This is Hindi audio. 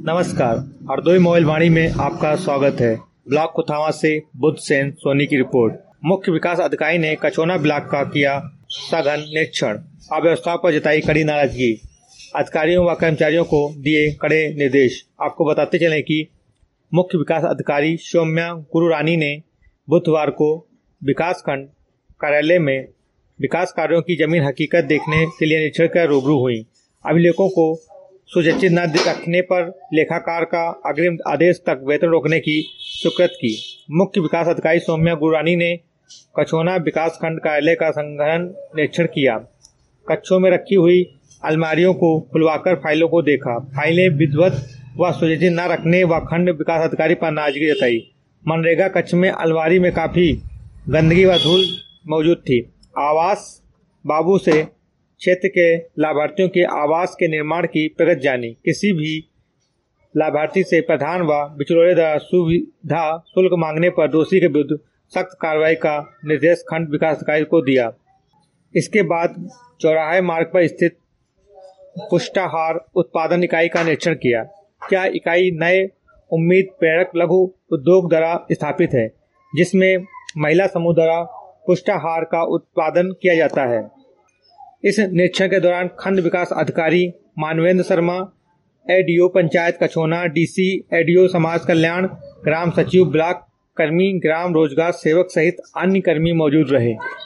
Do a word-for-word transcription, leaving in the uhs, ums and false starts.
नमस्कार, हरदोई मोबाइल वाणी में आपका स्वागत है। ब्लॉक कुथावा से बुद्ध सेन सोनी की रिपोर्ट। मुख्य विकास अधिकारी ने कचौना ब्लॉक का किया सघन निरीक्षण, अव्यवस्था पर जताई कड़ी नाराजगी। अधिकारियों व कर्मचारियों को दिए कड़े निर्देश। आपको बताते चलें कि मुख्य विकास अधिकारी सौम्या गुरुरानी ने बुधवार को विकास खंड कार्यालय में विकास कार्यों की जमीन हकीकत देखने के लिए निरीक्षण कर रूबरू हुई। अभिलेखों को सुसज्जित न रखने पर लेखाकार का अग्रिम आदेश तक वेतन रोकने की स्वीकृत की। मुख्य विकास अधिकारी सौम्या गुरुरानी ने कचौना विकास खंड कार्यालय का संग्रहण निरीक्षण किया। कक्षों में रखी हुई अलमारियों को खुलवाकर फाइलों को देखा। फाइलें विधिवत व सुसज्जित न रखने व खंड विकास अधिकारी पर नाराजगी जताई। मनरेगा कक्ष में अलमारी में काफी गंदगी व धूल मौजूद थी। आवास बाबू से क्षेत्र के लाभार्थियों के आवास के निर्माण की प्रगति जानी। किसी भी लाभार्थी से प्रधान व बिचौलिए द्वारा सुविधा शुल्क मांगने पर दोषी के विरुद्ध सख्त कार्रवाई का निर्देश खंड विकास अधिकारी को दिया। इसके बाद चौराहे मार्ग पर स्थित पुष्टाहार उत्पादन इकाई का निरीक्षण किया। क्या इकाई नए उम्मीद प्रेरक लघु उद्योग द्वारा स्थापित है, जिसमें महिला समूह द्वारा पुष्टाहार का उत्पादन किया जाता है। इस निरीक्षण के दौरान खंड विकास अधिकारी Manvendra Sharma, ADO panchayat Kachauna, DC, ADO समाज कल्याण, ग्राम सचिव, ब्लॉक कर्मी, ग्राम रोजगार सेवक सहित अन्य कर्मी मौजूद रहे।